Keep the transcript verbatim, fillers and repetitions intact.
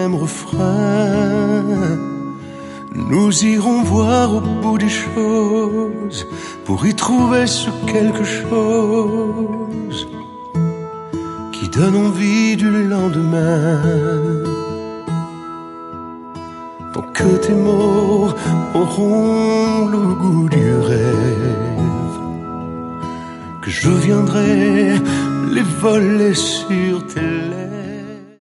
même refrain. Nous irons voir au bout des choses pour y trouver ce quelque chose qui donne envie du lendemain. Tant que tes mots auront le goût du rêve, que je viendrai les voler sur tes lèvres.